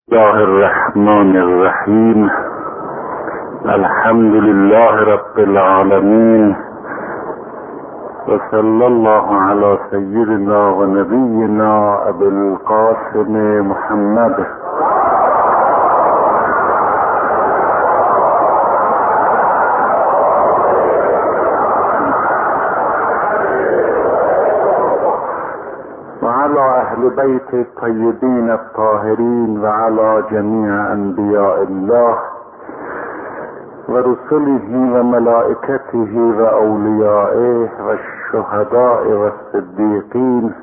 الله الرحمن الرحیم. الحمد لله رب العالمین و صلی الله علی سیدنا و نبینا ابی القاسم محمد. اهل بیت الطیبین الطاهرین و علی جمیع انبیاء الله و رسله و ملائکته و اولیائه و الشهداء و الصدیقین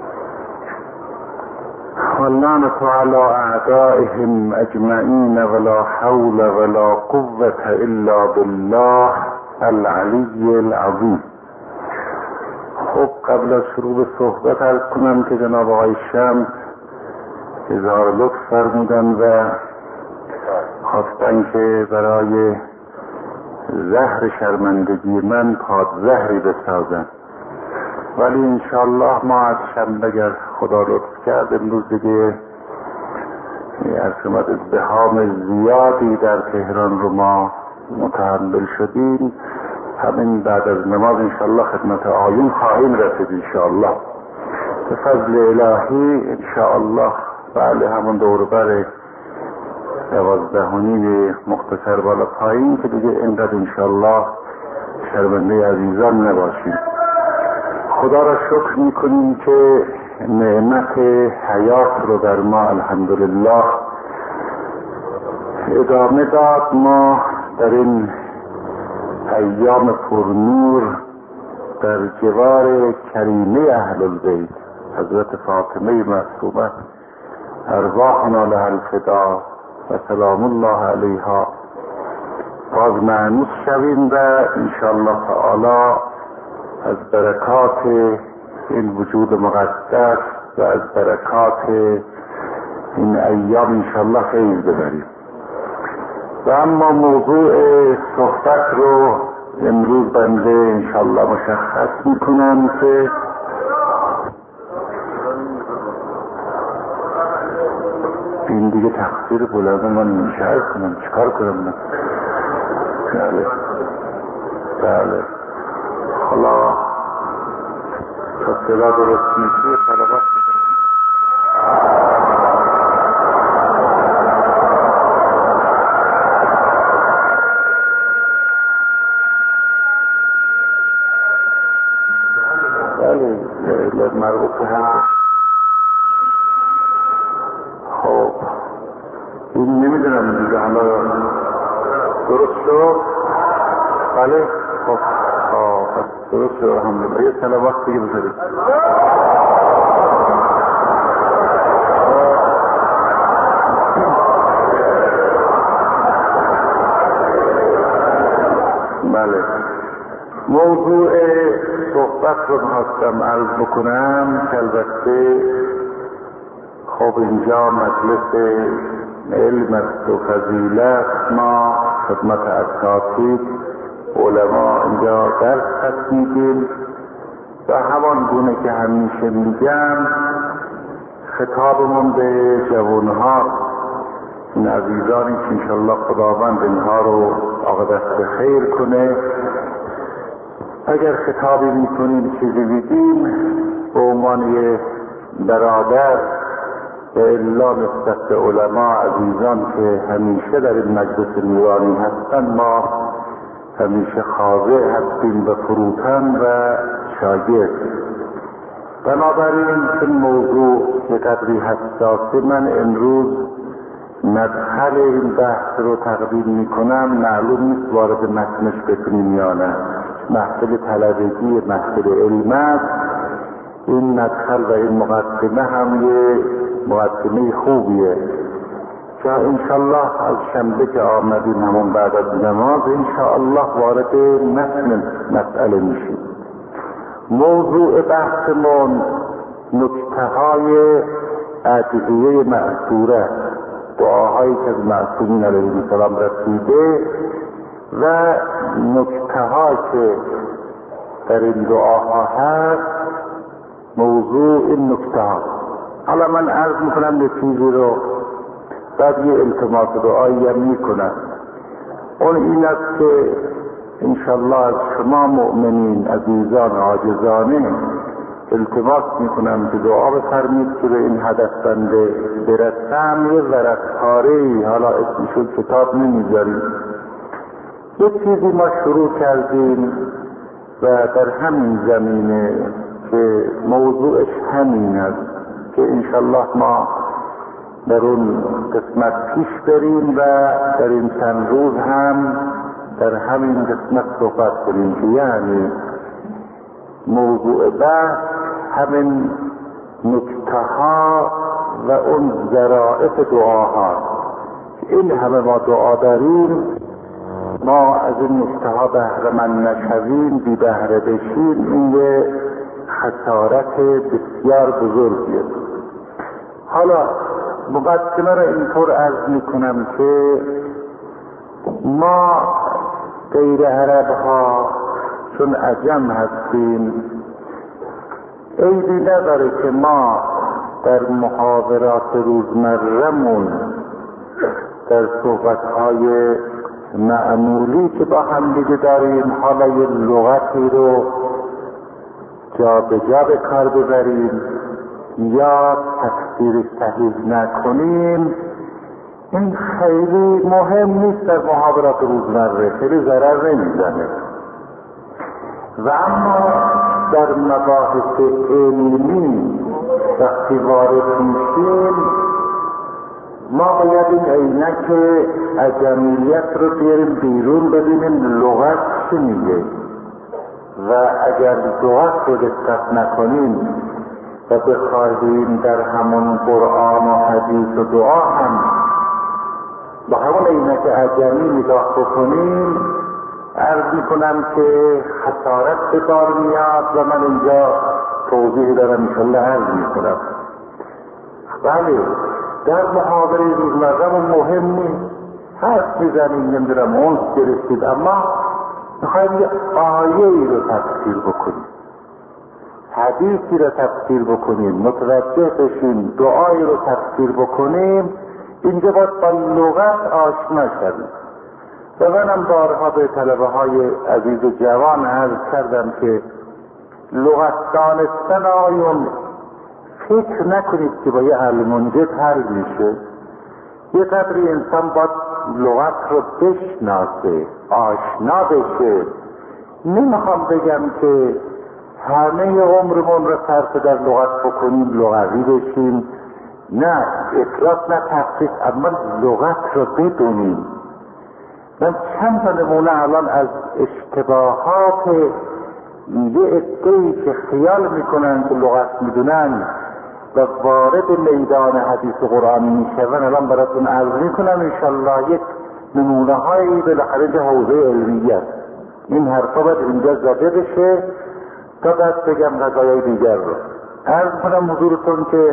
واللعنة علی اعدائهم اجمعین ولا حول ولا قوة الا بالله العلی العظیم. خب قبل از شروع به صحبت عرض کنم که جناب آقای شمس اظهار لطف فرمودن و خواستن که برای زهر شرمندگی من پادزهری بسازن، ولی انشاءالله ما از شنبه اگر خدا لطف کرد امروز دیگه از ازدحام زیادی در تهران رو ما متحمل شدیم، همین بعد از نماز انشاءالله خدمت آیون خواهیم رسید انشاءالله به فضل الهی انشاءالله. بله همون دوربر 12 مختصر بالا پایین که دیگه اینقدر انشاءالله شرمنده عزیزان نباشیم. خدا را شکر میکنیم که نعمت حیات رو در ما الحمدلله ادامه داد. ما در این ایام پرنور در جوار کریمه اهل البیت حضرت فاطمه معصومه ارواحنا لها الفدا و سلام الله علیها باز مأنوس شویم و انشاءالله تعالی از برکات این وجود مقدس و از برکات این ایام انشاءالله فیض ببریم. و اما موضوع صحبت رو امروز بنده انشاءالله مشخص میکنم که این دیگه تقصیر بلند من میشه کنم چیکار کنم من. بله خلا تا صدا درست میشه طلبات مربوط به هم. خب این نمیدونم دیگه حالا درست شد. بله خب درست شد الحمدلله. یه صلوات دیگه بذارید. بله موضوع صحبت رو می‌خواستم عرض بکنم که البته خب اینجا مجلس علم است و فضیلت، ما خدمت اساتید علما اینجا درس میگیم و همان گونه که همیشه میگم خطابمون به جوانها، این عزیزانی که انشالله خداوند اینها رو عاقبت به خیر کنه، اگر خطابی میکنیم چیزی بگیم به عنوان یه برادر و الا نسبت به علما عزیزان که همیشه در این مجلس نورانی هستن، ما همیشه خاضع هستیم به فروتن و شاگرد. بنابراین این موضوع یه قدری حساسه. من امروز مدخل این بحث رو تقدیم میکنم، معلوم نیست وارد متنش بکنیم یا نه. محفل طلبگی محفل علم است. این مدخل و این مقدمه هم یه مقدمه خوبیه که انشالله از شنبه که آمدیم همون بعد از نماز انشالله وارد متن مسئله میشیم. موضوع بحثمون نکته‌های ادعیه مأثوره، دعاهایی که از معصومین علیهم السلام رسیده و نکته‌ها که در این دعاها هست. موضوع این نکته‌ها، حالا من عرض میکنم یه چیزی رو بعد یه التماس دعایی هم میکنن. اون این است که انشالله از شما مؤمنین عزیزان عاجزانه التماس میکنم که دعا بفرمید که به این هدف بنده برسم. یه ورق پاره‌ای، حالا اسمشو کتاب نمیذاریم، یه چیزی ما شروع کردیم و در همین زمینه که موضوعش همین است که انشالله ما در اون قسمت پیش بریم و در این چند روز هم در همین قسمت صحبت کنیم که یعنی موضوع بحث همین نکته ها و اون ظرافت دعاها. این همه ما دعا داریم، ما از این نکته ها بهره مند نشویم، بی بهره بشیم، این یه خسارت بسیار بزرگیه. حالا مقدمه را اینطور عرض میکنم که ما غیر عرب ها چون عجم هستیم عیبی نداره که ما در محاورات روزمره‌مون در صحبت‌های معمولی که با هم دیگه داریم حالا یه لغتی رو جا به جا به کار ببریم یا تفسیر صحیح نکنیم. این خیلی مهم نیست در محاورات روزمره، خیلی ضرر نمیزنه. و اما در مباحث علمی وقتی وارد میشیم ما باید این عینک عجمیت رو بیاریم بیرون، ببینیم لغت چی میگه و اگر لغت رو دقت نکنیم و بخواهیم در همون قرآن و حدیث و دعا هم با همون عینک عجمی نگاه بکنیم، عرض میکنم که خسارت به بار میاد و من اینجا توضیح دارم انشالله عرض میکنم. بله در محاوره روزمره‌مون مهم نیست، حرف میزنیم نمیدونم اونس گرفتید، اما میخوایم یه آیه ای رو تفسیر بکنیم، حدیثی رو تفسیر بکنیم، متوجه بشیم، دعایی رو تفسیر بکنیم، اینجا باید با لغت آشنا شدیم. و منم بارها به طلبه های عزیز و جوان عرض کردم که لغت دانستن آیون فکر نکنید که با یه علمونجت حل میشه. یه قدری انسان باید لغت رو بشناسه، آشنا بشه. نمیخوام بگم که همه عمرمون رو صرف در لغت بکنیم، لغوی بشیم، نه افراط نه تفریط، اما لغت رو بدونیم. من چند تا نمونه الان از اشتباهات یه عده‌ای که خیال میکنن که لغت میدونن و وارد میدان حدیث قرآن میشون الان براتون عرض میکنم انشالله. یک نمونه هایی بالاخره اینجا حوزه علمیت، این حرفا باید اینجا زده بشه تا بعد بگم قضایای دیگر رو. عرض کنم حضورتون که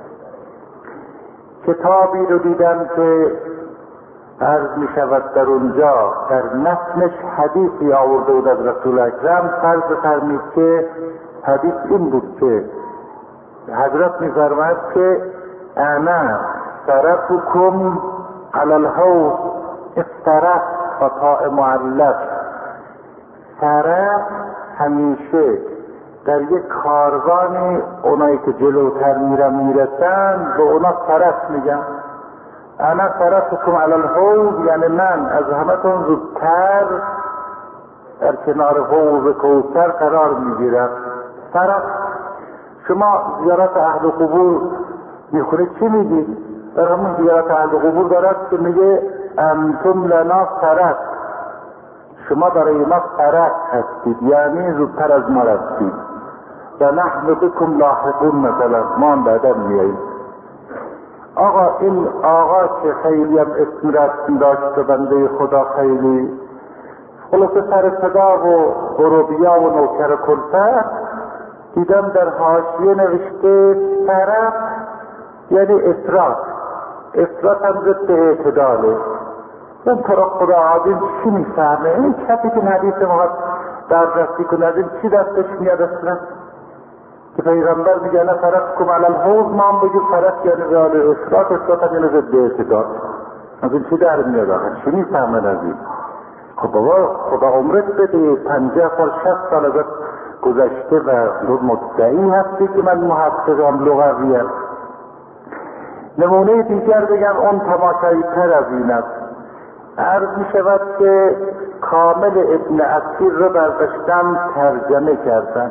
کتابی رو دیدم که عرض می شود در اونجا در متنش حدیثی آورده بود از رسول اکرم. فرض بفرمید که حدیث این بود که حضرت می فرماید که انا سرفکم علی الحوض استرف و طاء معلق. سرف همیشه در یک کاروانی اونایی که جلوتر میرسن به اونا سرف میگن. انا سرفکم علی الحوض یعنی من از همتون زودتر در کنار حوض کوثر قرار میگیرم. سرف شما زیارت اهل قبور میخونید چی میگید؟ در همون زیارت اهل قبور دارد که میگه انتم لنا سرف، شما برای ما سرف هستید، یعنی زودتر از ما رفتید. و نحن بکم لاحقون، مثلا ما بعدا میاییم. آقا این آقا که خیلی هم اسم رسم داشت و بنده خدا خیلی خلاصه سر صدا و غروبیا و نوکر کلفت، دیدم در حاشیه نوشته سرف یعنی افراط. افراط هم ضد اعتداله. من طرق خدا عادیم چی میفهمه؟ این کسی که حدیث ما در رسی کنه از این چی دستش میاد اصلا؟ که پیغمبر میگه نه فرقکم علی الحوض، ما هم بگیم فرق یعنی رئال افراط، افراط یعنی ضد اعتدال. از این چی در میاد آخه؟ چی میفهمن از این؟ خب بابا خدا عمرت بده، 50 سال 60 سال ازت گذشته و مدعی هستی که من محققم لغویم. نمونه دیگر بگم اون تماشایی تر از این است. عرض می شود که کامل ابن اثیر رو برداشتن ترجمه کردن،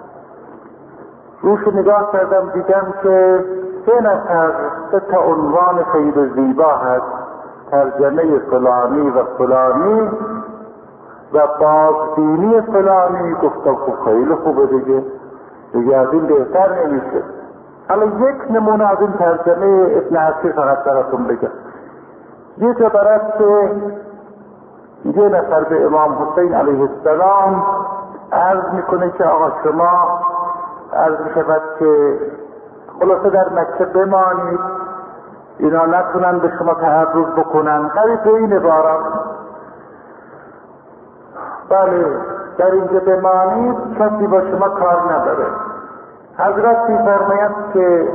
روش نگاه کردم دیدم که 3 نفر 3 تا عنوان خیلی زیبا هست، ترجمه فلانی و فلانی و بازبینی فلانی. گفتم خب خیلی خوبه دیگه از این بهتر نمیشه. حالا یک نمونه از این ترجمه ابن اثیر فقط براتون بگم. یه جا برات که یه نفر به امام حسین علیه السلام عرض میکنه که آقا شما عرض میشود که خلاصه در مکه بمانید، اینا نتونن به شما تعرض بکنن، قریب این عبارات. بله در اینجا بمانید، کسی با شما کار نداره. حضرت میفرماید که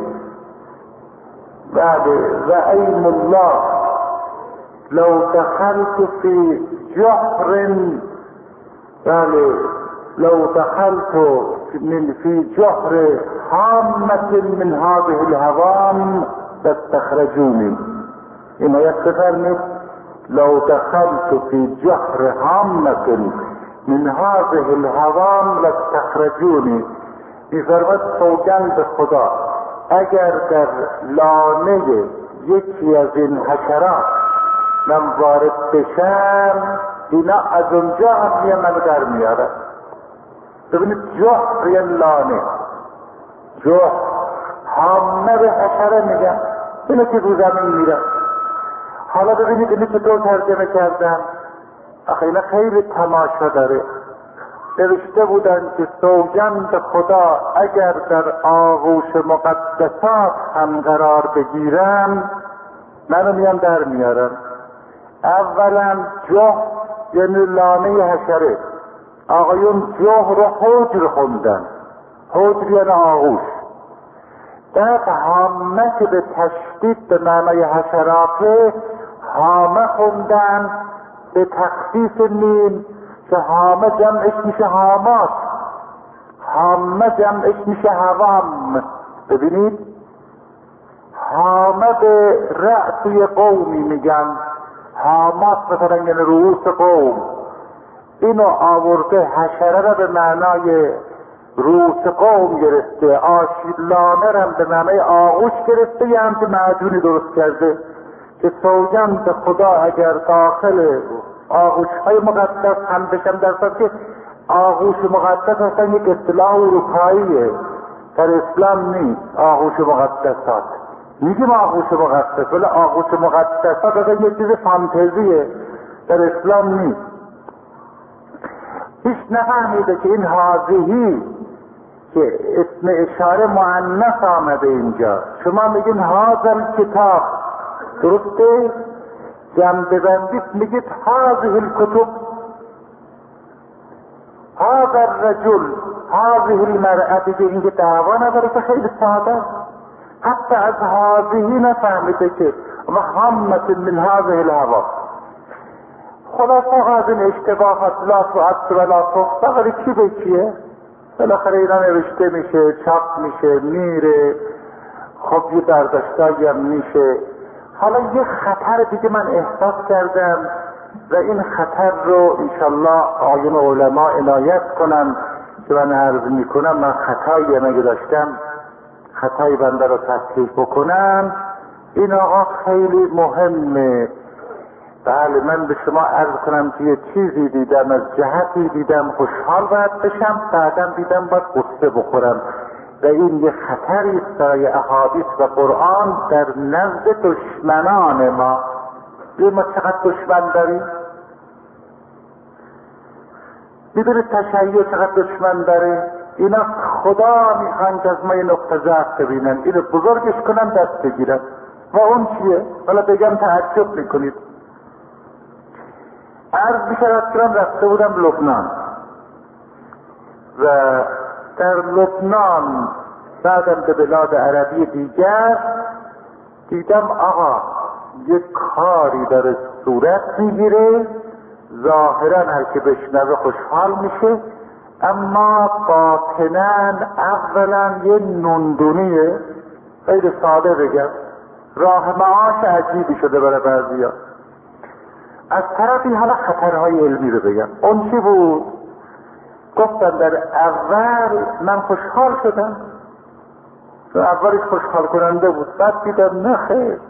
بله و ایم الله لو دخلت فی جحر، بله لو دخلت فی جحر حامة من هذه الهوام لاستخرجوني. این آیت بفرمید لو دخلت فی جحر حامة من هذه الهوام لاستخرجوني. میفرماید سوگند به خدا اگر در لانه یکی از این حشرات من وارد بشم، اینا از اونجا هم یه منو در میاره. ببینید جحر یه لانه، جحر حامه به حشره میگن، اینو که رو زمین میره. حالا ببینید اینو چطور ترجمه کردن، آخه اینا خیلی تماشا داره. نوشته بودن که سوگند خدا اگر در آغوش مقدسات هم قرار بگیرم منو میان در میارم. اولا جحر یعنی لانه حشره، آقایون جحر رو حجر خوندن، حجر یعنی آغوش. در حامه که به تشدید به معنای حشراته، حامه خوندن به تخفیف میم که حامه جمعش میشه حامات، حامه جمعش میشه حوام. ببینید حامه به رأسی قومی میگن، حامات مثلا یعنی رؤوس قوم. اینو آورده حشره را به معنای رؤوس قوم گرفته، آشیلانه را به معنای آغوش گرفته، یه همچه معجونی درست کرده که سوگند به خدا اگر داخل آغوش های مقدس هم بشم، در صورت که آغوش مقدس اصلا یک اصطلاح اروپاییه، در اسلام نیست. آغوش مقدسات میگیم آغوش مقدس، ولی آغوش مقدسات اصلا یک چیز فانتزیه، در اسلام نیست. هیچ نفهمیده که این حاضیهی که اسم اشاره مؤنث آمده اینجا، شما میگین هاذا کتاب، درسته؟ جمع ببندید میگید هذه الکتب، هذا الرجل، هذه المرأة. دیگه اینکه دعوا نداره که خیلی ساده، حتی از هذهی نفهمیده که و حامة من هذه الهوا. خلاصه از این اشتباهات لا تعد و لا تحصى، ولی چی به چیه؟ بالاخره اینا نوشته میشه، چاپ میشه، میره، خب یه برداشتایی هم میشه. حالا یه خطر دیگه من احساس کردم و این خطر رو انشالله آیون علما عنایت کنن که من عرض میکنم. من خطایی مگه داشتم خطای بنده رو تصحیح بکنم. این آقا خیلی مهمه. بله من به شما عرض کنم که یه چیزی دیدم، از جهتی دیدم خوشحال باید بشم، بعدم دیدم باید غصه بخورم و این یه خطری است برای احادیث و قرآن در نزد دشمنان ما. ما چقدر دشمن داریم؟ میدونید تشیع چقدر دشمن داره؟ اینا خدا میخوان که از ما یه نقطه ضعف ببینن، اینو بزرگش کنن، دست بگیرن. و اون چیه؟ حالا بگم تعجب میکنید. عرض میشود که من رفته بودم لبنان و در لبنان بعدم به بلاد عربی دیگر دیدم آقا یک کاری داره صورت میگیره، ظاهرا هر که بشنوه خوشحال میشه، اما باطناً اولا یه نوندونیه، خیلی ساده بگم راه معاش عجیبی شده برای بعضیا. از طرفی حالا خطرهای علمی رو بگم. اون چی بود؟ گفتم در اول من خوشحال شدم، اولش خوشحال کننده بود، بعد دیدم نه خیر.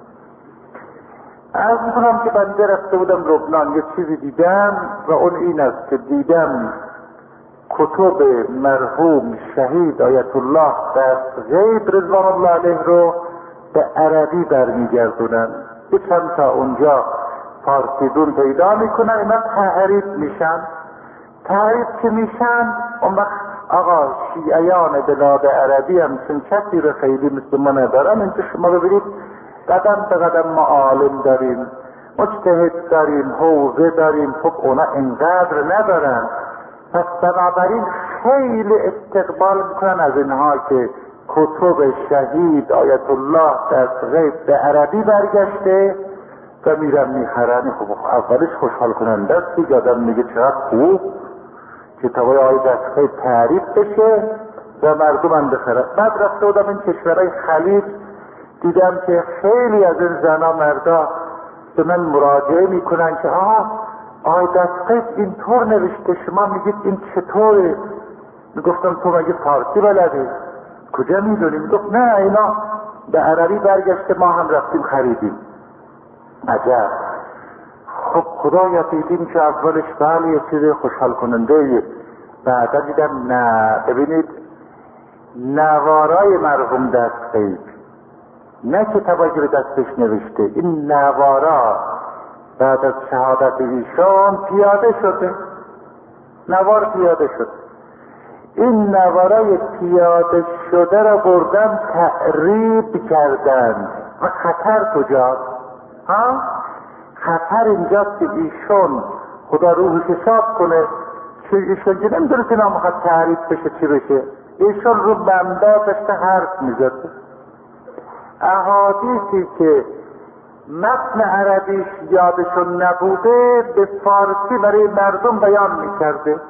عرض میکنم که بنده رفته بودم لبنان، یه چیزی دیدم و اون این است که دیدم کتب مرحوم شهید آیت الله دستغیب رضوان الله علیه رو به عربی برمیگردونن. یه چند تا اونجا فارسی دون پیدا میکنن، اینا تحریف میشن. تحریف که میشن اون وقت آقا شیعیان بلاد عربی هم چون کسی رو خیلی مثل ما ندارن. اینجا شما ببینید قدم به قدم ما عالم داریم، مجتهد داریم، حوزه داریم، خب اونا اینقدر ندارن. پس بنابراین خیلی استقبال میکنن از اینها که کتب شهید آیت الله دستغیب به عربی برگشته و میرن میخرن. خب اولش خوشحال کننده است که آدم میگه چقدر خوب کتابای آیت دستغیب تعریف بشه و مردم هم بخرن. بعد رفته بودم این کشورهای خلیج، دیدم که خیلی از این زنا مردا به من مراجعه میکنن که آیت دستغیب اینطور نوشته، شما میگید این چطوره؟ میگفتم تو مگه فارسی بلدی؟ کجا میدونی؟ میگفت نه اینا به عربی برگشته، ما هم رفتیم خریدیم. عجب. خب خدایا دیدیم که اولش بله یه چیز خوشحال کننده، بعدا دیدم نه. ببینید نوارای مرحوم دستغیب، نه کتابایی که به دستش نوشته، این نوارا بعد از شهادت ایشان پیاده شده، نوار پیاده شد. این نوارای پیاده شده را بردن تعریب کردن. و خطر کجاست؟ خطر اینجاست که ایشون خدا روحش حساب کنه که ایشون که نمیدونه که نامخواد تعریب بشه چی بشه، ایشون رو بنده داشته حرف میزده. احادیثی که متن عربیش یادشون نبوده به فارسی برای مردم بیان میکرده.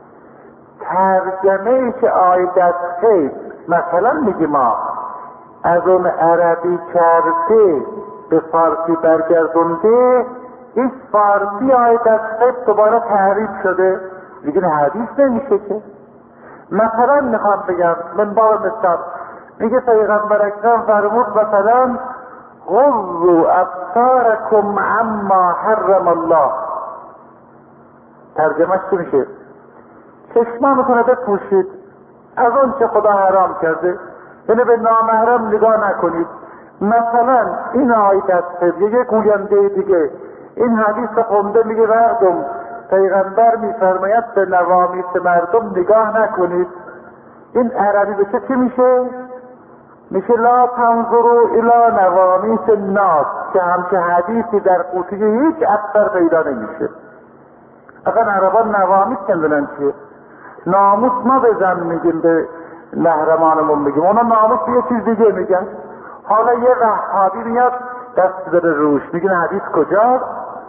ترجمه که آیت دستغیب مثلا میگه ما از اون عربی کرده به فارسی برگردونده، این فارسی آیت دستغیب دوباره تحریف شده، دیگه حدیث نمیشه که. مثلا میخوام بگم من بار مثال میگه پیغمبر اکرم فرمود مثلا غضوا ابصارکم عما حرم الله. ترجمهش چی میشه؟ چشمانتون رو بپوشید از اون که خدا حرام کرده، یعنی به نامحرم نگاه نکنید. مثلا این آیت است، یه گوینده دیگه این حدیث خونده میگه مردم پیغمبر میفرماید به نوامیس مردم نگاه نکنید. این عربی به چی میشه؟ میشه لا تنظروا الی نوامیس الناس، که همچه حدیثی در قوطی هیچ اثر پیدا نمیشه. اگر عربان نوامیس کندنن چیه؟ ناموس ما بزن میگیم به محرمانمون، میگیم اونا ناموس یه چیز دیگه میگن. حالا یه وهابی میاد دست داره روش، میگن حدیث کجاست؟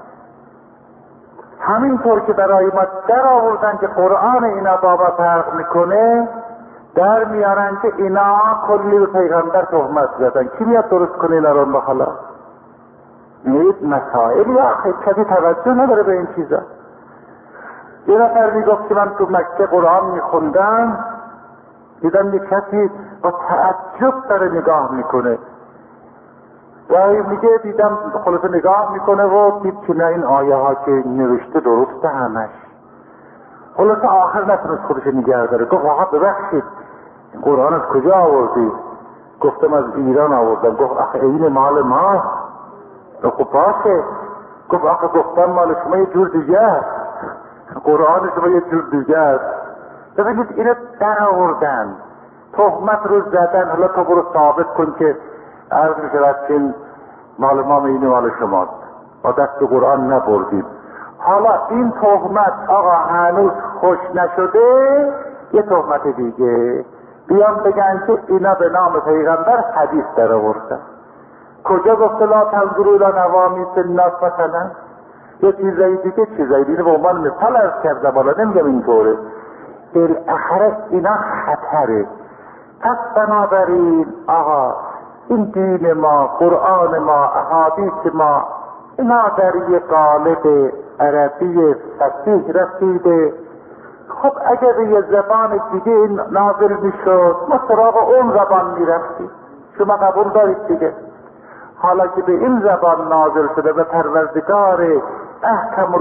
همینطور که برای ما در آوردن که قرآن اینا بابا فرق میکنه، در میارن که اینا کلی به پیغمبر تهمت زدن. کی میاد درست کنه اینا رو بخلا؟ میگید مسائلی آخه کسی توجه نداره به این چیزا. یه نفر میگفت که من تو مکه قرآن میخوندم، دیدم یه کسی با تعجب داره نگاه میکنه و میگه دیدم خلاصه نگاه میکنه و دید که نه این آیه ها که نوشته درسته همش. خلاصه آخر نتونست خودش نگه داره، گفت آقا ببخشید این قرآن از کجا آوردی؟ گفتم از ایران آوردم. گفت آخه این مال ما؟ خب باشه. گفت آخه گفتم مال شما یه جور دیگه است، قرآن شما یه جور دیگه است. ببینید اینو در آوردن، تهمت رو زدن. حالا تو برو ثابت کن که عرض میشود که این مال ما این مال شماست، با دست قرآن نبردید. حالا این تهمت آقا هنوز خوش نشده، یه تهمت دیگه بیان بگن که اینا به نام پیغمبر حدیث در آوردن. کجا گفته لا تنظروا الی نوامیس الناس مثلا؟ یه چیزایی دیگه چیزایی دیگه به عنوان مثال عرض کردم، حالا نمیگم اینطوره. بالاخره اینا خطره. پس بنابراین آقا این دین ما، قرآن ما، احادیث ما، اینا در یه قالب عربی فصیح رسیده. خب اگر به یه زبان دیگه نازل میشد ما سراغ اون زبان میرفتیم. شما قبول دارید دیگه. حالا که به این زبان نازل شده و پروردگار احکم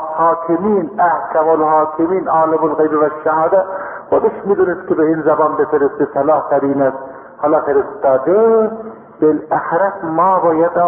الحاکمین عالم الغیب و الشهاده خودش میدونست که به این زبان بفرسته صلاح ترین است، حالا فرستاده. بالاخره ما باید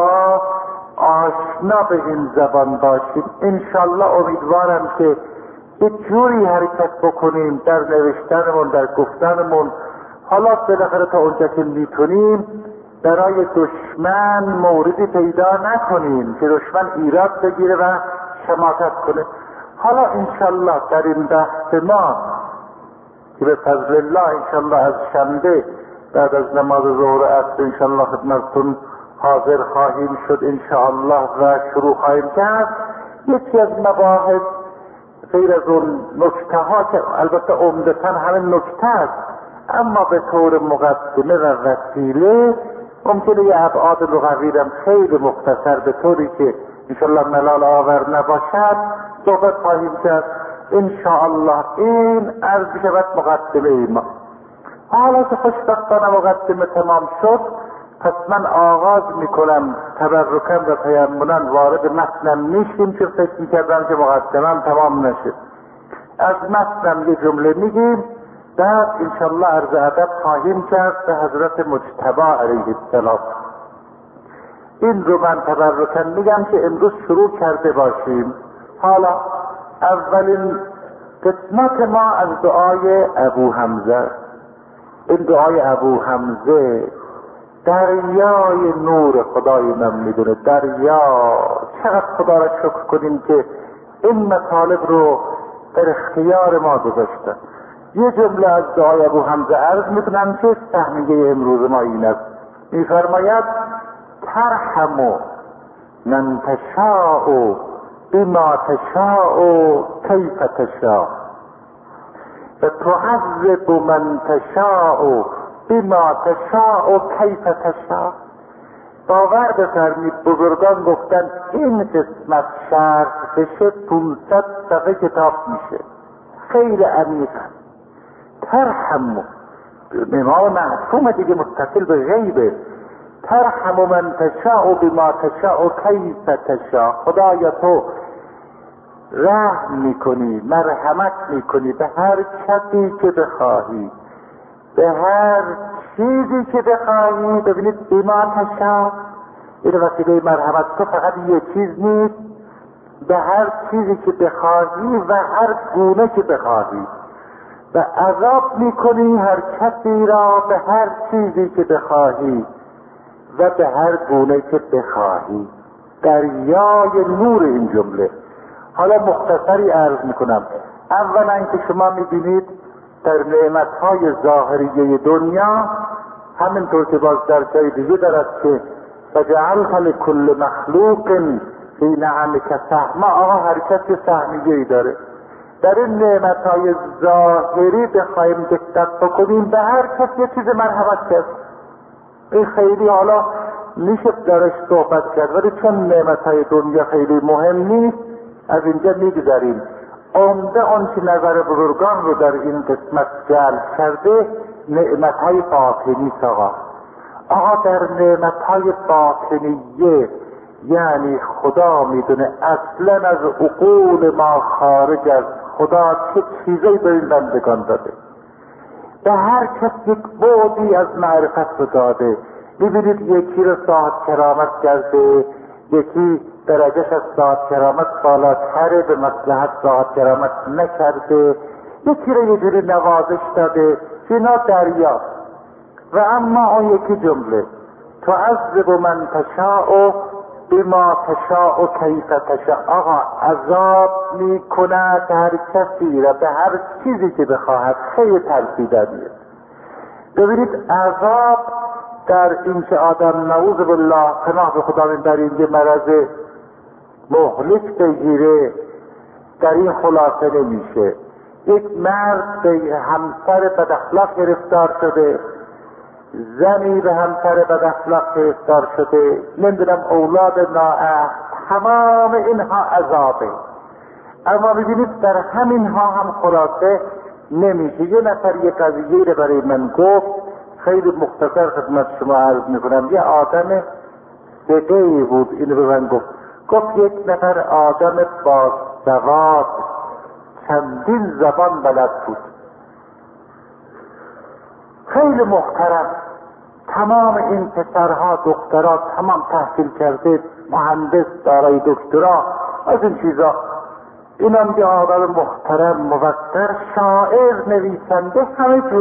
آشنا به این زبان باشیم. انشالله امیدوارم که یه جوری حرکت بکنیم در نوشتنمون، در گفتنمون، حالا بالاخره تا اونجا که میتونیم برای دشمن موردی پیدا نکنیم که دشمن ایراد بگیره و شماتت کنه. حالا انشالله در این بحث ما که به فضل الله انشالله از شنبه بعد از نماز ظهر عصر انشالله خدمتتون حاضر خواهیم شد انشالله و شروع خواهیم کرد. یکی از مباحث غیر از اون نکته ها که البته عمدتاً همین نکته است، اما به طور مقدمه و وسیله ممکنه یه ابعاد لغوی هم خیلی مختصر به طوری که انشالله ملال آور نباشد صحبت خواهیم کرد انشاءالله. این عرض شود مقدمه ما. حالا که خوشبختانه مقدمه تمام شد، پس من آغاز میکنم تبرکم و تیمنا وارد متنم میشیم که فکر میکردم که مقدمم تمام نشد. از متنم یه جمله میگیم، بعد انشالله عرض ادب خواهیم کرد به حضرت مجتبی علیه السلام. این رو من تبرکن میگم که امروز شروع کرده باشیم. حالا اولین قسمت ما از دعای ابو حمزه. این دعای ابو حمزه دریای نور خدای من میدونه، دریا. چقدر خدا را شکر کنیم که این مطالب رو در اختیار ما گذاشتن. یه جمله از دعای ابو حمزه عرض میکنم که سهمیه امروز ما این است. میفرماید ترحم من تشاء بما تشاء کیف تشاء و تعذب من تشاء بما تشاء کیف تشاء. باور بفرمید بزرگان گفتن این قسمت شرح بشه 500 صفحه کتاب میشه، خیلی عمیق. ترحم ما مفهوم دیگه متصل به غیبه. ترحم من تشاء بما تشاء کیف تشاء. خدایا تو رحم میکنی، مرحمت میکنی به هر کسی که بخواهی، به هر چیزی که بخواهی. ببینید بما تشاء این وسیله مرحمت تو فقط یه چیز نیست، به هر چیزی که بخواهی و هر گونه که بخواهی. و عذاب میکنی هر کسی را به هر چیزی که بخواهی و به هر گونه که بخواهی. دریای نور این جمله. حالا مختصری عرض میکنم. اولا که شما میبینید در نعمتهای ظاهریه دنیا همینطور که باز در جای دیگه دارد که فجعلت لکل مخلوق فی نعمک سهما. آقا هر کسی سهمیه‌ای داره. در این نعمتهای ظاهری بخواهیم دقت بکنیم به هر کسی یه چیز مرحمت کرد. این خیلی حالا میشه درش صحبت کرد، ولی چون نعمتهای دنیا خیلی مهم نیست از اینجا میگذاریم. عمده آن که نظر بزرگان رو در این قسمت جلب کرده نعمتهای باطنی آقا. در نعمتهای باطنیه یعنی خدا میدونه اصلا از عقول ما خارج از خدا چه چیزایی به این بندگان داده. به هر کس یک بعدی از معرفت رو داده. میبینید یکی رو صاحب کرامت کرده، یکی درجهش از صاحب کرامت بالاتره، به مصلحت صاحب کرامت نکرده، یکی رو یه جوری نوازش داده. اینا دریا. و اما اون یکی جمله تعذب من تشاء بما تشاء و کیف تشاء. آقا عذاب میکند هر کسی را به هر چیزی که بخواهد. خیلی ترسیدنیه. ببینید عذاب در این که آدم نعوذ بالله پناه به خدا میبریم یه مرض مهلک بگیره، در این خلاصه نمیشه. یک مرد به همسر بد اخلاق گرفتار شده، زنی به همسر بد اخلاق گرفتار شده، نمیدونم اولاد نااهل، تمام اینها عذابه. اما ببینید در همینها هم خلاصه نمیشه. یه نفر یه قضیه رو برای من گفت، خیلی مختصر خدمت شما عرض میکنم. یه آدم دقیقی بود، اینو به من گفت یک نفر آدم با سواد چندین زبان بلد بود، خیلی محترم، تمام این پسرها دخترها تمام تحصیل کرده، مهندس، دارای دکترا، از این چیزا. اینم یه آدم محترم، موقر، شاعر، نویسنده، همه جور.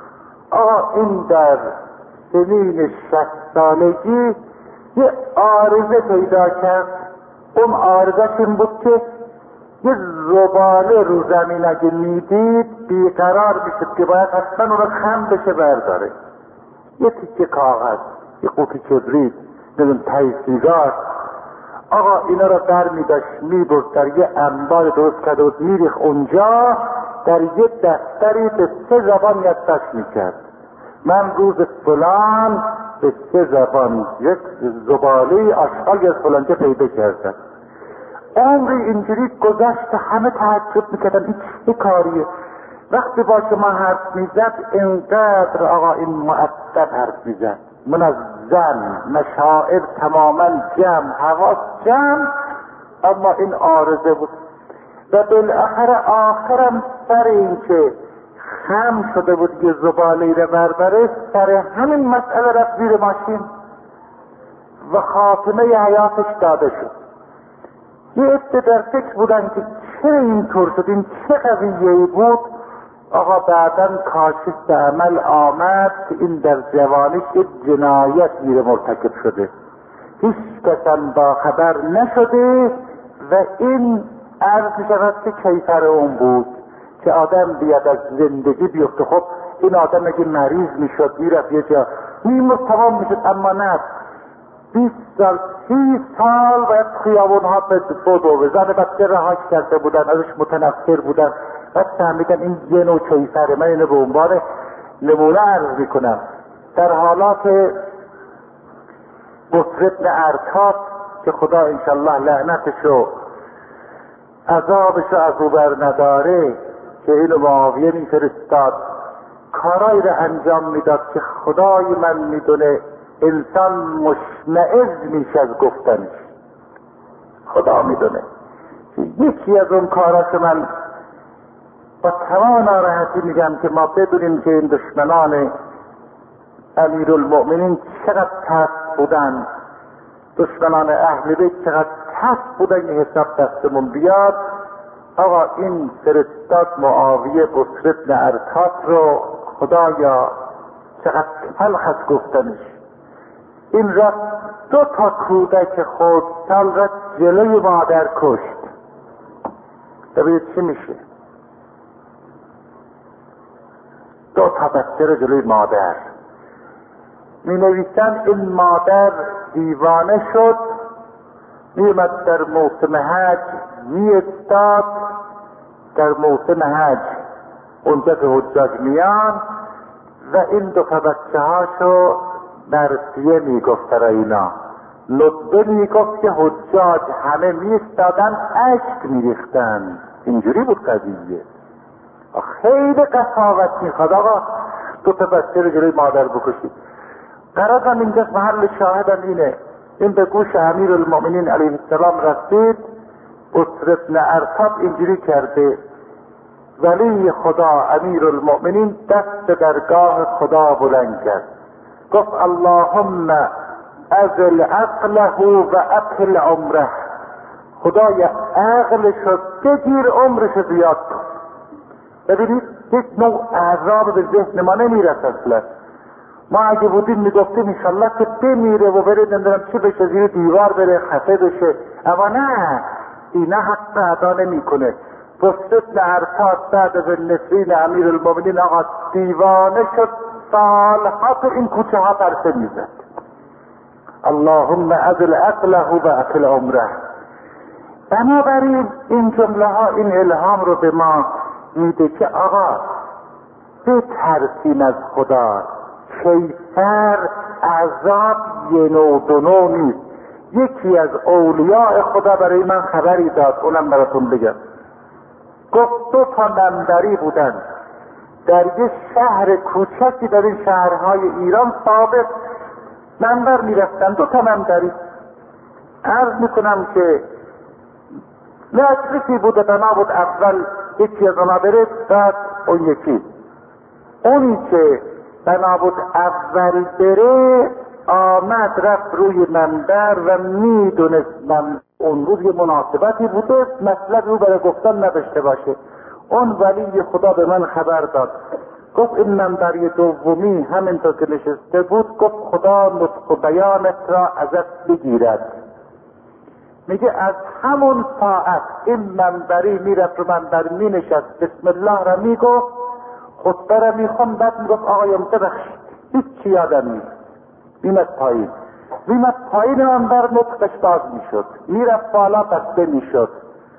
این در سنین 60 سالگی یه عارضه پیدا کرد. اون عارضه این بود که یه زباله رو زمین اگه میدید بیقرار میشد که باید حتما اون رو خم بشه برداره. یه تیکه کاغذ، یه قوطی کبریت، نمیدونم تای سیگار. اینا رو در میداشت میبرد در یه انبار درست کرده بود، میریخ اونجا، در یه دفتری به 3 زبان یادداشت میکرد. من روز فلان به 3 زبان یک زباله آشغال از فلانجا پیدا کردم. عمری اینجوری گذشت، همه تعجب میکردن این چه کاریه. وقتی با شما حرف میزد اینقدر این مؤدب حرف میزد، منظم، مشاعر تماما جمع، حواس جمع، اما این عارضه بود. و بالاخره آخرم سر این که خم شده بود یه زباله رو بربره، سر همین مسئله رفت زیر ماشین و خاتمه حیاتش داده شد. یه عده در فکر بودن که چرا اینطور شد، این چه قضیه‌ای بود. بعداً کاشف به عمل آمد که این در جوانیش یک جنایت گیر مرتکب شده، هیچ کسان با خبر نشده و این عرض می‌شود که کیفر اون بود که آدم بیاد از زندگی بیفته. خب این آدم اگه مریض میشد میرفت یه جا میمرد تمام میشد، اما نه، 20 سال 30 سال باید خیابونها بدو. زن بچه رهاش کرده بودن، ازش متنفر بودن، بعد فهمیدن این یه نوع کیفره. من اینو به عنوان نمونه عرض میکنم. در حالات بصر بن ارتاب که خدا انشالله لعنتشو عذابشو از او بر نداره، که اینو معاویه میفرستاد کارایی رو انجام میداد که خدای من میدونه انسان مشمئز میشه از گفتنش، خدا میدونه. یکی از اون کاراش من با تمام ناراحتی میگم که ما بدونیم که این دشمنان امیرالمؤمنین چقدر ترس بودن، دشمنان اهل بیت چقدر ترس بودن که حساب دستمون بیاد. این فرستاد معاویه بصر بن ارتاب رو، خدایا چقدر تلخ از گفتنش. این رفت 2 کودک خردسال را جلوی مادر کشت. ببینید چی میشه. 2 بچه را جلوی مادر. می نویسن این مادر دیوانه شد، می اومد در موسم حج می استاد، در موسم حج اونجا که حجاج میان و این 2 بچه هاشو مرثیه می گفت برای اینا. ندبه می گفت که حجاج همه می استادن، اشک می ریختن. اینجوری بود قضیه. خیلی قساوت میخواد 2 بچه رو جلوی مادر بکشید. قرارم اینجاست، محل شاهدم اینه. این به گوش امیرالمؤمنین علیه السلام رسید. بصر بن ارتاب اینجوری کرده، ولی خدا امیرالمؤمنین دست به خدا بلند کرد، گفت اللهم ازل عقله و اطل عمره. خدای عقلشو بگیر، عمرشو زیاد کن. ببینید یک نوع عذاب به ذهن ما نمیرسد اصلا. ما اگه بودیم میگفتیم انشالله که بمیره و بره نمیدونم چی بشه، زیر دیوار بره، خفه بشه. اما نه، اینا حق ادا نمیکنه. بسط بن عرطاس سعد بن نفرین امیر المؤمنین آقا دیوانه شد، سالها تو این کوچه ها پرسه میزد اللهم اذل عقله و عقل عمره. بنابراین این جمله ها این الهام رو به ما میده که آقا بترسیم از خدا. کیفر عذاب یه نوع دو نوع نیست. یکی از اولیاء خدا برای من خبری داد، اونم براتون بگم. گفت 2 تا منبری بودن در یه شهر کوچکی در این شهرهای ایران ثابت منبر میرفتن، 2 تا منبری. عرض میکنم که مجلسی بوده، بنا بود اول یکی از اونا بره، بعد اون یکی. اونی که بنا بود اول بره آمد رفت روی منبر و میدونست من اون روز یه مناسبتی بوده، مطلب رو برای گفتن نداشته باشه. اون ولی خدا به من خبر داد، گفت این منبری دومی همینطور که نشسته بود، گفت خدا نطق و بیانت را ازت بگیرد. میگه از همون ساعت این منبری میرفت رو منبر مینشست، بسم الله را میگفت، خطبه را میخوند، بعد میگفت آقایم ببخشید هیچی یادم نیست. میمد پایین منبر نطقش باز میشد، میرفت بالا بسته میشد.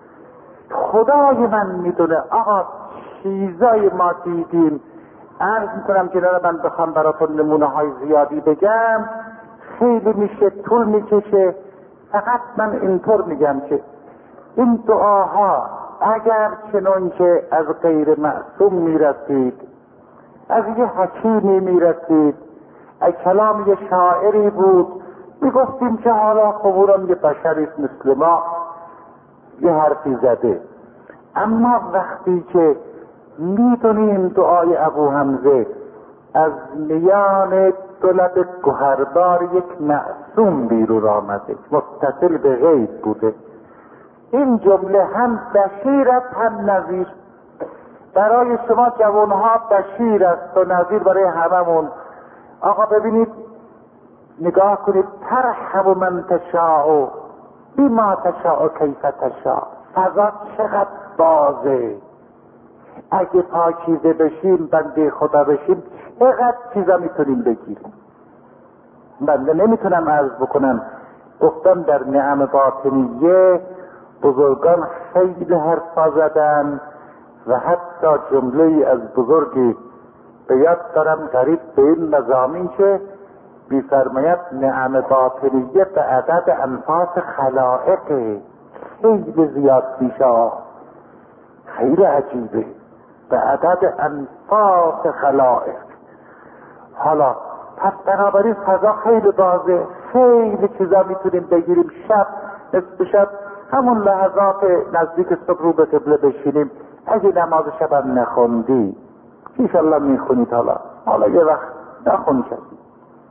خدای من میدونه آقا چیزای ما دیدیم. عرض میکنم که من بخوام براتون نمونه های زیادی بگم خیلی میشه، طول میکشه. فقط من اینطور میگم که این دعاها اگر چنان که از غیر معصوم میرسید، از یه حکیمی میرسید، از کلام یه شاعری بود، میگفتیم که حالا خبورم یه بشریست مثل ما، یه حرفی زده. اما وقتی که میدونیم دعای ابو حمزه از میان 2 لب گوهربار یک معصوم بیرون آمده، متصل به غیب بوده، این جمله هم بشیر است هم نذیر. برای شما جوانها بشیر است و نذیر برای هممون. آقا ببینید، نگاه کنید، ترحم من تشاء بما تشاء کیف تشاء. فضا چقدر بازه. اگه پاکیزه بشیم، بنده خدا بشیم، چقدر چیزا میتونیم بگیریم. بنده نمیتونم عرض بکنم. گفتم در نعم باطنیه بزرگان خیلی حرفا زدن و حتی جمله از بزرگی به یاد دارم قریب به این مضامین که بیفرماید نعم باطنیه به عدد انفاس خلائق خیلی زیاد میشه، خیلی عجیبه، به عدد انفاس خلائق. حالا پس بنابراین فضا خیلی بازه، خیلی چیزا میتونیم بگیریم. شب نصف شب همون لحظات نزدیک صبح رو به قبله بشینیم، اگه نماز شبم نخوندی انشالله میخونید. حالا یه وقت نخون کردی،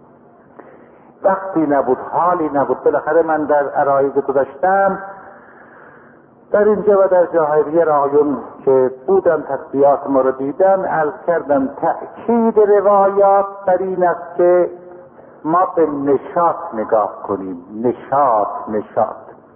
وقتی نبود، حالی نبود. بالاخره من در عرایض گذاشتم در اینجا و در جاهای دیگر آیون که بودن تسبیحات ما رو دیدن، عرض کردم تأکید روایات بر این است که ما به نشاط نگاه کنیم. نشاط.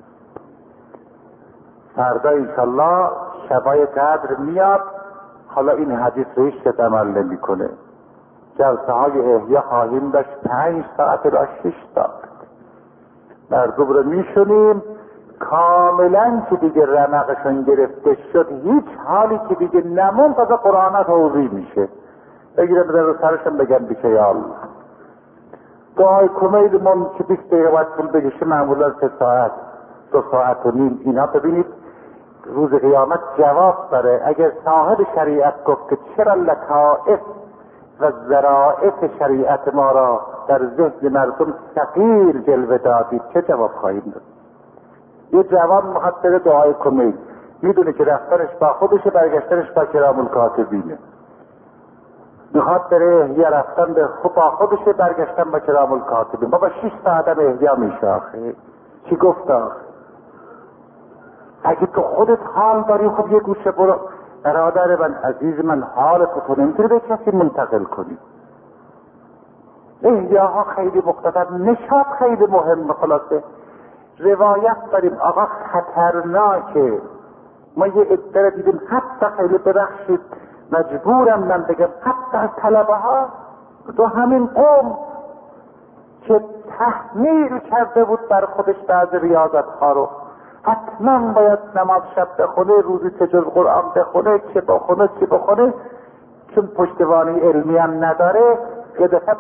فردا انشالله شبای قدر میاد. حالا این حدیث رو هیچ کس عمل نمی کنه. جلسه های احیا خواهیم داشت 5 ساعت را 6 ساعت مردم رو میشونیم کاملا که دیگه رمقشون گرفته شد، هیچ حالی که دیگه نمون تازه قرآن توضیح میشه. بگیره بدن رو سرشم بگم بیشه یا الله. دعای کمیل من که 20 دقیقه باید طول بکشه، معمولا 3 ساعت 2 ساعت و نیم. اینا ببینید روز قیامت جواب داره. اگر صاحب شریعت گفت که چرا لطائف و ظرائف شریعت ما را در ذهن مردم ثقیل جلوه دادید، چه جواب خواهیم داد؟ یه جوان محضر دعای کمیل میدونه که رفتنش با خودشه، برگشتنش با کرام الکاتبینه. میخواد بره احیا، رفتن به با خودشه، برگشتن با کرام الکاتبین. بابا 6 ساعت هم احیا میشه آخه. چی گفت آخه؟ اگه تو خودت حال داری، خب یه گوشه برو. برادر من عزیز من، حال تو نمیتونی به کسی منتقل کنی. احیاها خیلی مختصر، نشاط خیلی مهم. خلاصه روایت داریم آقا خطرناکه. ما یه عده دیدیم، حتی خیلی ببخشید مجبورم من بگم، حتی از طلبه ها تو همین قوم که تحمیل کرده بود بر خودش بعض ریاضت ها رو، حتما باید نماز شب بخونه، روزی چه جز قرآن بخونه، چه بخونه، چون پشتوانی علمی هم نداره. یه دفعه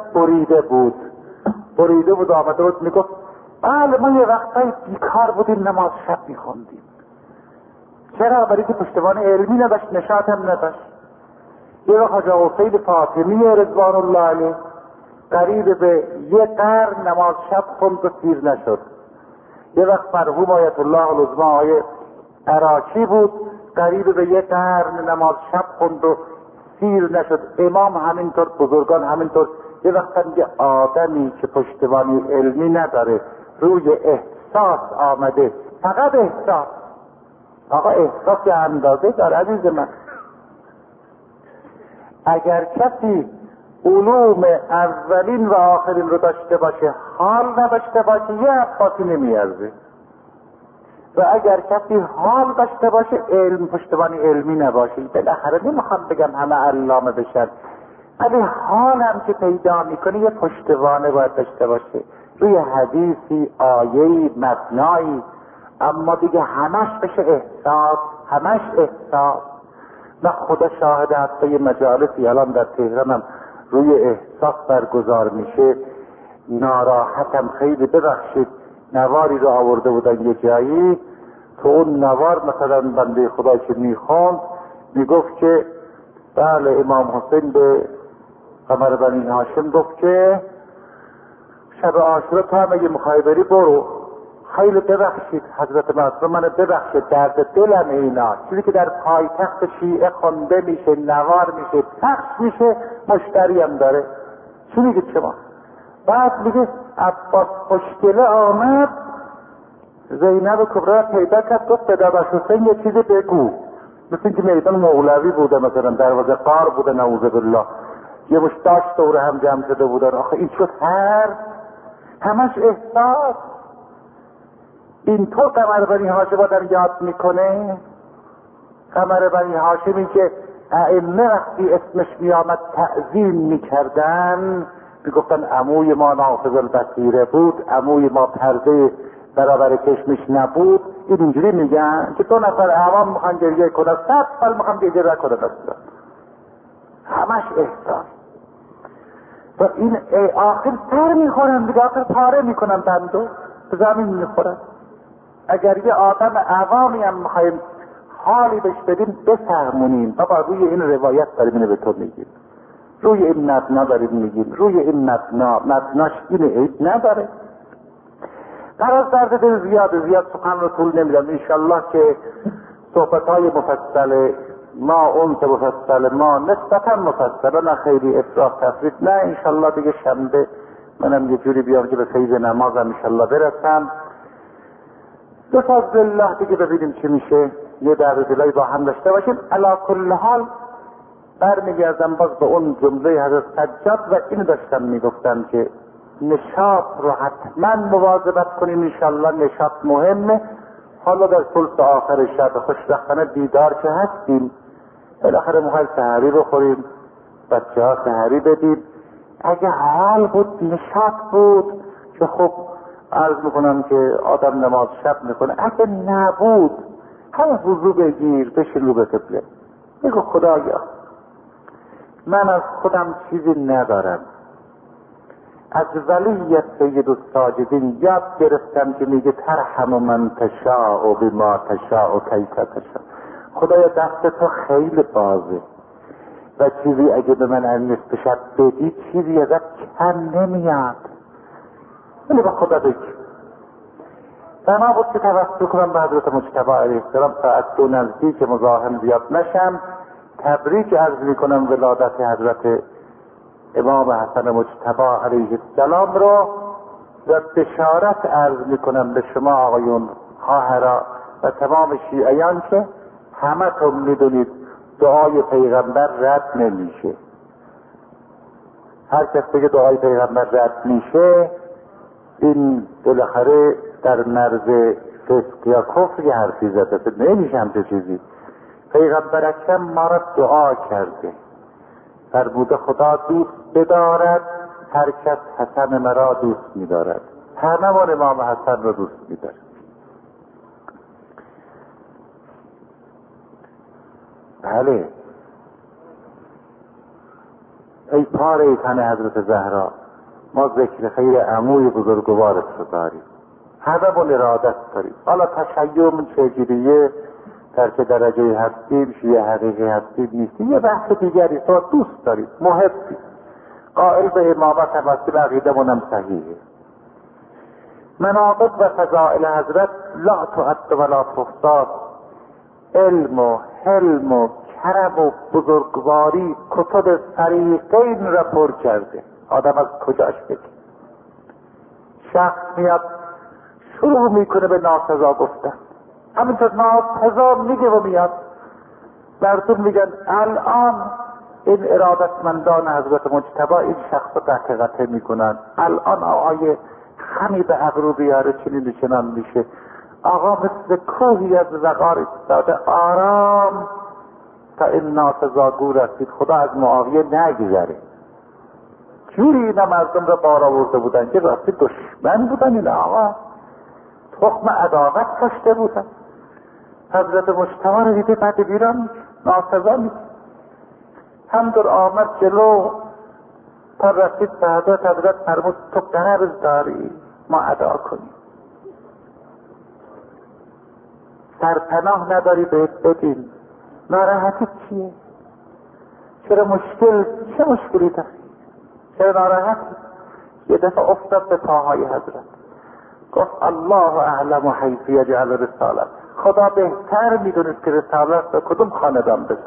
بریده بود آمده بود میگفت بله ما یه وقتایی بیکار بودیم نماز شب میخوندیم. چرا؟ برای که پشتوانی علمی نداشت، نشاط هم نداشت. یه وقت حاج حسین فاطمی رضوان الله علیه قریب به یه قرن نماز شب خوند و سیر نشد. یه وقت مرحوم آیت الله العظمی آقای عراقی بود، قریب به یه قرن نماز شب خوند و سیر نشد. امام همینطور، بزرگان همینطور. یه وقت هم یه آدمی که پشتوانی علمی نداره، روی احساس آمده، فقط احساس. آقا احساس یه اندازه داره عزیز من. اگر کسی علوم اولین و آخرین رو داشته باشه، حال نداشته باشه، یه عباسی نمیارزه. و اگر کسی حال داشته باشه، علم پشتوانی علمی نباشه. بالاخره نمیخوام بگم همه علامه بشن، ولی حال هم که پیدا میکنه یه پشتوانه باید داشته باشه، روی حدیثی، آیهی، متنایی. اما دیگه همش بشه احساس، همش احساس. من خدا شاهد هست یه مجالسی الان در تهرانم روی احساس برگزار میشه، ناراحتم خیلی. ببخشید نواری رو آورده بودن یه جایی، تو اون نوار مثلا بنده خدا که میخوند میگفت که بله امام حسین به قمر بنی هاشم گفت که شب عاشورا تو هم اگه میخوای بری برو. خیلی ببخشید حضرت معصوم منو ببخشید، درد دلم اینا، چیزی که در پایتخت شیعه خونده میشه، نوار میشه، پخش میشه، مشتری هم داره. چی میگه شما؟ بعد میگه عباس خوشگله آمد، زینب کبرا پیدا کرد، گفت به داداش حسین یه چیزی بگو. مثل اینکه میدان مولوی بوده، مثلا دروازه قار بوده، نعوذ بالله، یه مشتاش دوره هم جمع شده بودن. آخه این شد همش احساس. اینطور قمر بنی هاشم آدم یاد میکنه. قمر بنی هاشمی که ائمه وقتی اسمش میآمد تعظیم میکردن، میگفتن عموی ما نافذ البصیره بود، عموی ما پرده برابر چشمش نبود. اینجوری میگن که 2 نفر عوام میخوان گریه کنن، 100 سال میخوان گریه نکنن. همش احساس. و این آخر سر میخورن دیگه، آخر پاره میکنن، بندو به زمین میخورن. اگر یه آدم عوامی هم میخوایم حالی بهش بدیم، بفهمونیم بابا روی این روایت داریم اینو به تو میگیم، روی این متنا داریم میگیم، روی این متناش این عیب نداره. قرار درد دل زیاد سخن رو طول نمیدم. انشالله که صحبتهای مفصل ما، اون که مفصل ما نسبتا مفصل، نه خیلی افراط تفرید، نه انشالله دیگه شنبه منم یه جوری بیام که به فیض نمازم انشالله برسم. به فضل الله دیگه ببینیم چی میشه، یه درد دلایی با هم داشته باشیم. علی کل حال برمیگردم باز به اون جمله حضرت سجاد و اینو داشتم میگفتم که نشاط رو حتما مواظبت کنیم. انشالله نشاط مهمه. حالا در ثلث آخر شب خوشبختانه دیدار که هستیم، بالاخره میخوایم سحری بخوریم، بچه ها سحری بدیم. اگه حال بود، نشاط بود که خب عرض میکنم که آدم نماز شب میکنه. اگه نبود هم وضو بگیر، بشین رو به قبله، بگو خدایا من از خودم چیزی ندارم. از ولیت سید الساجدین یاد گرفتم که میگه ترحم من تشاء و بما تشاء و کیف تشاء. خدایا دست تو خیلی بازه و چیزی اگه به من از نصف شب بدی چیزی ازت کم نمیاد. ولی با خدا بگی. بنا بود که توسط کنم به حضرت مجتبی علیه السلام ساعت 2 نزدیک مزاحم زیاد نشم. تبریک عرض میکنم ولادت حضرت امام حسن مجتبی علیه السلام رو و بشارت عرض میکنم به شما آقایون، خواهرا و تمام شیعیان که همتون میدونید دعای پیغمبر رد نمیشه. هر کس بگه دعای پیغمبر رد میشه، این بالاخره در مرز فسق یا کفر یه حرفی زده. نمیشه همچه چیزی. پیغمبر اکرم ما را دعا کرده، فرموده خدا دوست بدارد هر کس حسن مرا دوست می‌دارد. همه ما امام حسن را دوست می‌دارد. بله، ای پاره تن حضرت زهرا، ما ذکر خیر عموی بزرگوارت رو داریم، همه ما ارادت داریم. حالا تشیع چجوریه، در چه درجه هستیم، شیعه حقیقی هستیم نیستیم، یه بحث دیگری. تو دوست داریم، محبیم، قائل به امامت هم هستیم، عقیده منم صحیحه. مناقب و فضائل حضرت لا تعد و لا تحصى. علم و حلم و کرم و بزرگواری کتب فریقین را پر کرده. آدم از کجاش بگه؟ شخص میاد شروع میکنه به ناسزا گفتن، همینطور ناسزا میگه و میاد. مردم میگن الان این ارادتمندان حضرت مجتبی این شخص رو قطع میکنن، الان آقای خمی به ابرو بیاره چنین و چنان میشه. آقا مثل کوهی از وقار ایستاده آرام تا این ناسزاگو رسید، خدا از معاویه نگذره. جوری اینا مردم را بار آورده بودن که راستی دشمن بودن. این آقا تخم عداوت کاشته بودن. حضرت مجتبی رو دیده بعد بیران ناسزا میشه. همدور آمد جلو تا رسید به حضرت فرمود تو قرض داری ما ادا کنیم، سرپناه نداری بهت بدیم، ناراحتی چیه؟ چرا چه مشکلی داری؟ چرا ناراحتی؟ یه دفعه افتاد به پاهای حضرت، گفت الله اعلم حیث یجعل رسالت. خدا بهتر میدونست که رسالت به کدوم خاندان بده.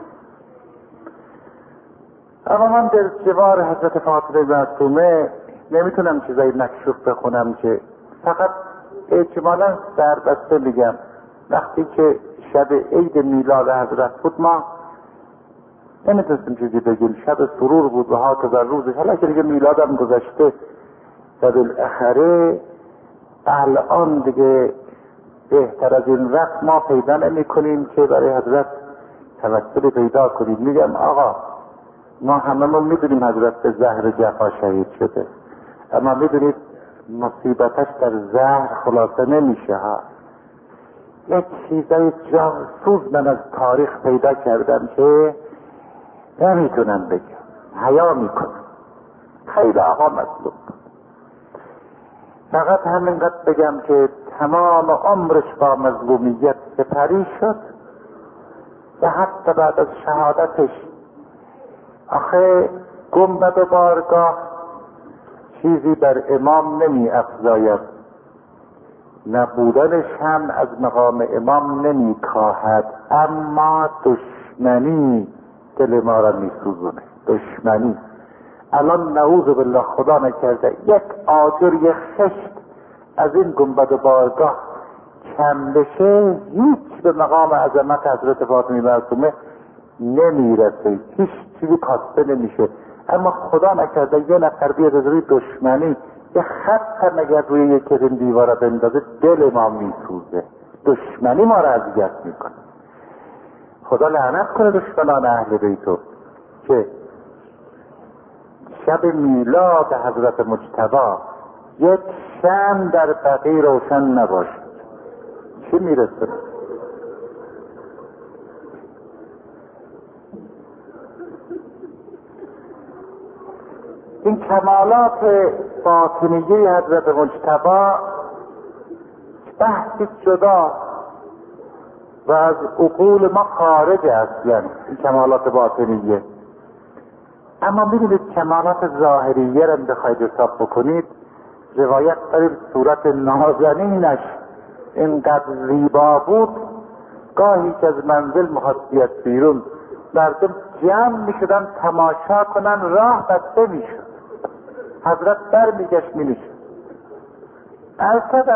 اما من در جوار حضرت فاطمه معصومه نمیتونم چیزایی مکشوف بخونم، که فقط اجمالا سربسته میگم. وقتی که شب عید میلاد حضرت بود ما نمیتونستیم چیزی بگیم، شب سرور بود و ها که روزش، حالا که دیگه میلادم گذشته و بالاخره الان دیگه بهتر از این وقت ما پیدا نمی کنیم که برای حضرت توسلی پیدا کنیم. میگم آقا ما هممون میدونیم حضرت به زهر جفا شهید شده، اما میدونید مصیبتش در زهر خلاصه نمیشه ها. یک چیزای جاسوس من از تاریخ پیدا کردم که نمیتونم بگم، حیا میکنم. خیلی آقا مطلوب. فقط همینقدر بگم که تمام عمرش با مظلومیت سپری شد و حتی بعد از شهادتش آخه گنبد و بارگاه چیزی بر امام نمی افزاید، نبودنش هم از مقام امام نمی کاهد، اما دشمنی دل ما را می سوزونه. دشمنی الان نعوذ بالله خدا نکرده یک آجر یک خشت از این گنبد و بارگاه کم بشه، هیچ به مقام عظمت حضرت فاطمه معصومه نمیرسه، هیچ چیزی کاسته نمیشه. اما خدا نکرده یه نفر بیاد از روی دشمنی یه خط هم اگر روی یک این دیواره بندازه دل ما میسوزه. دشمنی ما را اذیت میکنه. خدا لعنت کنه دشمنان اهل بیتو که شب میلاد حضرت مجتبی یک شمع در بقیع روشن نباشد. چی میرسه؟ این کمالات باطنیه حضرت مجتبی بحثی جدا و از عقول ما خارج است، یعنی این کمالات باطنیه. اما میدونید کمالات ظاهریه را بخواید حساب بکنید، روایت داریم صورت نازنینش اینقدر زیبا بود، گاهی که از منزل محصیت بیرون مردم جمع میشدن تماشا کنن، راه بسته میشد، حضرت بر میگشت مینشد. البته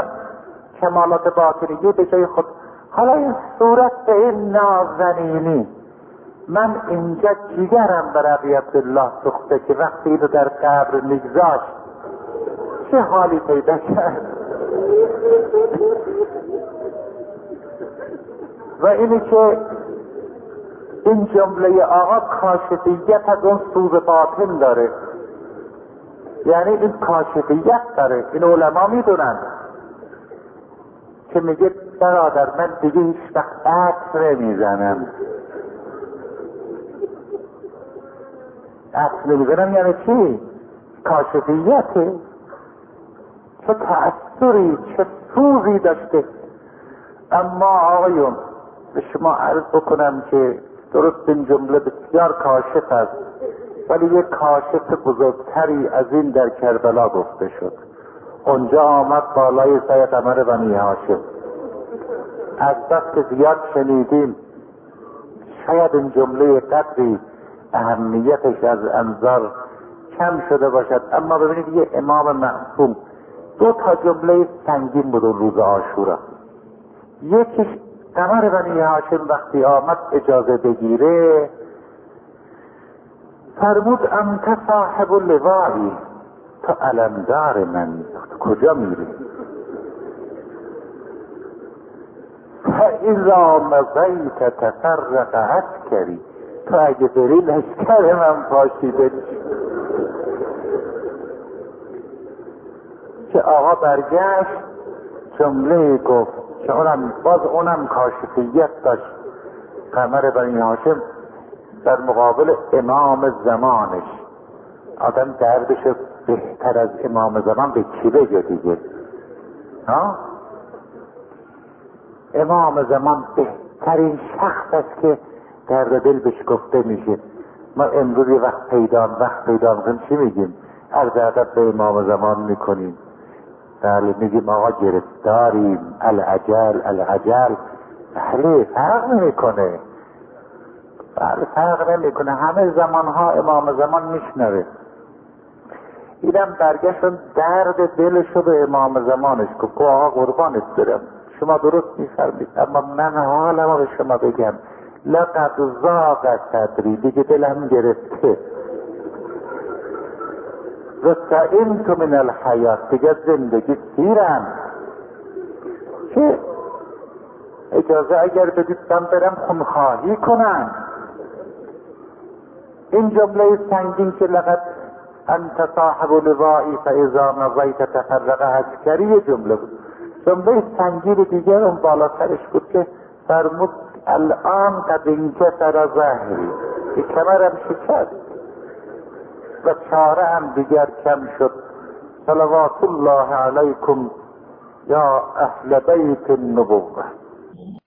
کمالات باطنیه به جای خود. حالا این صورت به این نازنینی من اینجا جیگرم بر ابی عبدالله سوخته که وقتی اینو در قبر میگذاشت چه حالی پیدا کرد. و اینی که این جمله آقا کاشفیت از اون سوز باطن داره، یعنی این کاشفیت داره، این علما میدونن که میگه برادر من دیگه هیچ وقت عطر نمیزنم. عطر نمیزنم یعنی چی؟ کاشفیته. چه تأثیری، چه سوزی داشته. اما آقایون به شما عرض بکنم که درست این جمله بسیار کاشف است، ولی یک کاشف بزرگتری از این در کربلا گفته شد. اونجا آمد بالای سر قمر بنی هاشم. از بس که زیاد شنیدیم شاید این جمله قدری اهمیتش از انظار کم شده باشد، اما ببینید یه امام معصوم دو تا جمله سنگین بود روز عاشورا. یکیش قمر بنی هاشم وقتی آمد اجازه بگیره فرمود انت صاحب اللوائی، تو علمدار من، کجا میری؟ فاذا مضیت تفرق عسکری، تو اگه بری لشکر من پاشیده. که آقا برگشت جمله گفت که اونم کاشفیت داشت. قمر بنی هاشم در مقابل امام زمانش، آدم دردش بهتر از امام زمان به کی بگه دیگه؟ امام زمان بهترین شخص است که درد دل بهش گفته میشه. ما امروز یه وقت پیدا میکنیم چی میگیم؟ عرض ادب به امام زمان میکنیم، بله میگیم آقا گرفتاریم، العجل. بله فرق نمیکنه، همه زمانها امام زمان میشنوه. اینم برگشتن درد دلشو به امام زمانش گفت آقا قربانت برم، شما درست میفرمید، اما من حالمو به شما بگم، لقد ضاق صدری، دیگه دلم گرفته، و سئمت من الحیات، دیگه زندگی سیرم، که اجازه اگر بدید من برم خونخواهی کنم. این جمله سنگین که لقد انت صاحب لوائی فاذا مضیت تفرق عسکری جمله بود. جمله سنگین دیگر اون بالاترش بود که فرمود الان قد انکسر ظهری، که کمرم شکست و چاره هم دیگر کم شد. صلوات الله علیکم یا اهل بیت النبوة.